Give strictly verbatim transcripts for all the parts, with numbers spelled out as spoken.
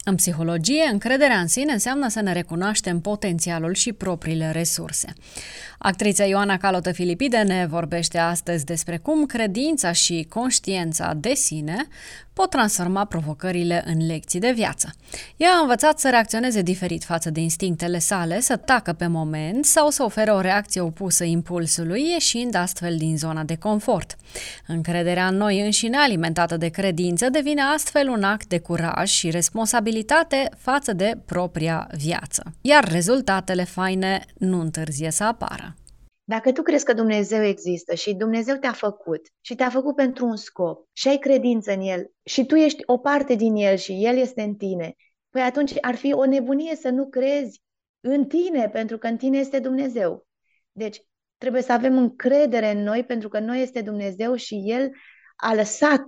În psihologie, încrederea în sine înseamnă să ne recunoaștem potențialul și propriile resurse. Actrița Ioana Calotă-Filipide ne vorbește astăzi despre cum credința și conștiința de sine pot transforma provocările în lecții de viață. Ea a învățat să reacționeze diferit față de instinctele sale, să tacă pe moment sau să ofere o reacție opusă impulsului, ieșind astfel din zona de confort. Încrederea în noi înșine, alimentată de credință, devine astfel un act de curaj și responsabilitate față de propria viață. Iar rezultatele faine nu întârzie să apară. Dacă tu crezi că Dumnezeu există și Dumnezeu te-a făcut și te-a făcut pentru un scop și ai credință în El și tu ești o parte din El și El este în tine, păi atunci ar fi o nebunie să nu crezi în tine, pentru că în tine este Dumnezeu. Deci trebuie să avem încredere în noi, pentru că noi este Dumnezeu și El a lăsat,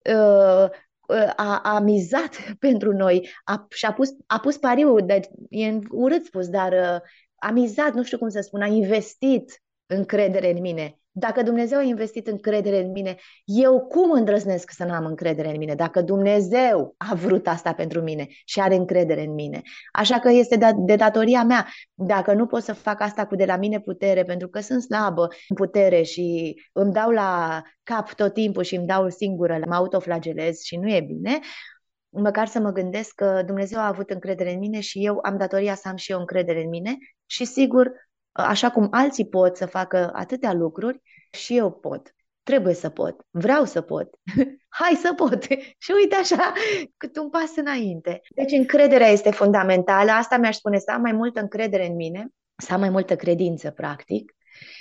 a, a mizat pentru noi, a, și-a pus, a pus pariul, de, e urât spus, dar a mizat, nu știu cum să spun, a investit încredere în mine. Dacă Dumnezeu a investit încredere în mine, eu cum îndrăznesc să nu am încredere în mine? Dacă Dumnezeu a vrut asta pentru mine și are încredere în mine. Așa că este de datoria mea. Dacă nu pot să fac asta cu de la mine putere, pentru că sunt slabă în putere și îmi dau la cap tot timpul și îmi dau singură, mă autoflagelez și nu e bine, măcar să mă gândesc că Dumnezeu a avut încredere în mine și eu am datoria să am și eu încredere în mine și sigur, așa cum alții pot să facă atâtea lucruri, și eu pot. Trebuie să pot. Vreau să pot. Hai să pot. Și uite așa, cât un pas înainte. Deci încrederea este fundamentală. Asta mi-aș spune, să am mai multă încredere în mine, să am mai multă credință, practic,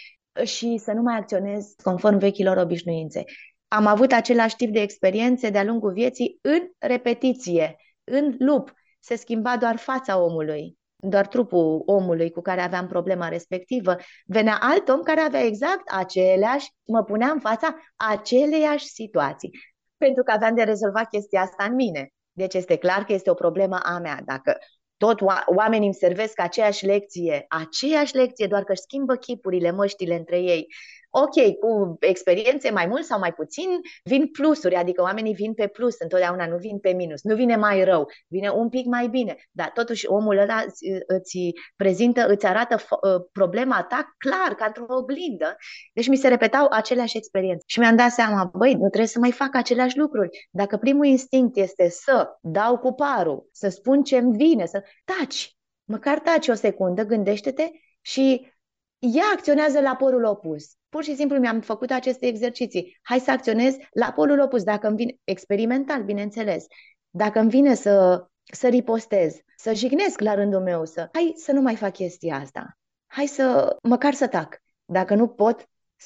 și să nu mai acționez conform vechilor obișnuințe. Am avut același tip de experiențe de-a lungul vieții în repetiție, în lup. Se schimba doar fața omului, doar trupul omului cu care aveam problema respectivă. Venea alt om care avea exact aceleași, mă punea în fața aceleiași situații. Pentru că aveam de rezolvat chestia asta în mine. Deci este clar că este o problemă a mea. Dacă tot oamenii îmi servesc aceeași lecție, aceeași lecție, doar că își schimbă chipurile, măștile între ei. Ok, cu experiențe mai mult sau mai puțin vin plusuri, adică oamenii vin pe plus, întotdeauna nu vin pe minus, nu vine mai rău, vine un pic mai bine, dar totuși omul ăla îți prezintă, îți arată problema ta clar, ca într-o oglindă. Deci mi se repetau aceleași experiențe și mi-am dat seama, băi, nu trebuie să mai fac aceleași lucruri. Dacă primul instinct este să dau cu parul, să spun ce-mi vine, să taci, măcar taci o secundă, gândește-te și ea acționează la polul opus. Pur și simplu mi-am făcut aceste exerciții. Hai să acționez la polul opus, dacă îmi vine, experimental, bineînțeles. Dacă îmi vine să, să ripostez, să jignesc la rândul meu, să hai să nu mai fac chestia asta. Hai să, măcar să tac. Dacă nu pot,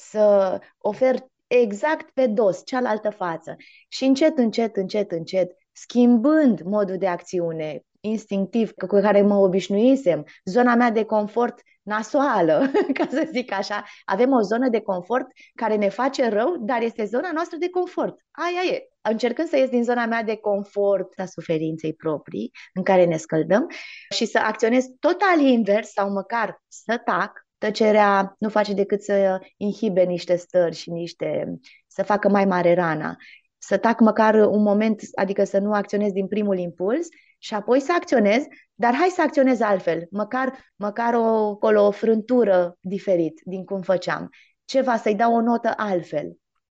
să ofer exact pe dos, cealaltă față. Și încet, încet, încet, încet, schimbând modul de acțiune instinctiv cu care mă obișnuisem, zona mea de confort nasoală, ca să zic așa. Avem o zonă de confort care ne face rău, dar este zona noastră de confort. Aia e. Încercând să ies din zona mea de confort a suferinței proprii, în care ne scăldăm, și să acționez total invers sau măcar să tac. Tăcerea nu face decât să inhibe niște stări și niște, să facă mai mare rana. Să tac măcar un moment, adică să nu acționez din primul impuls și apoi să acționez, dar hai să acționez altfel, măcar, măcar o, o, o frântură diferit din cum făceam. Ceva, să-i dau o notă altfel.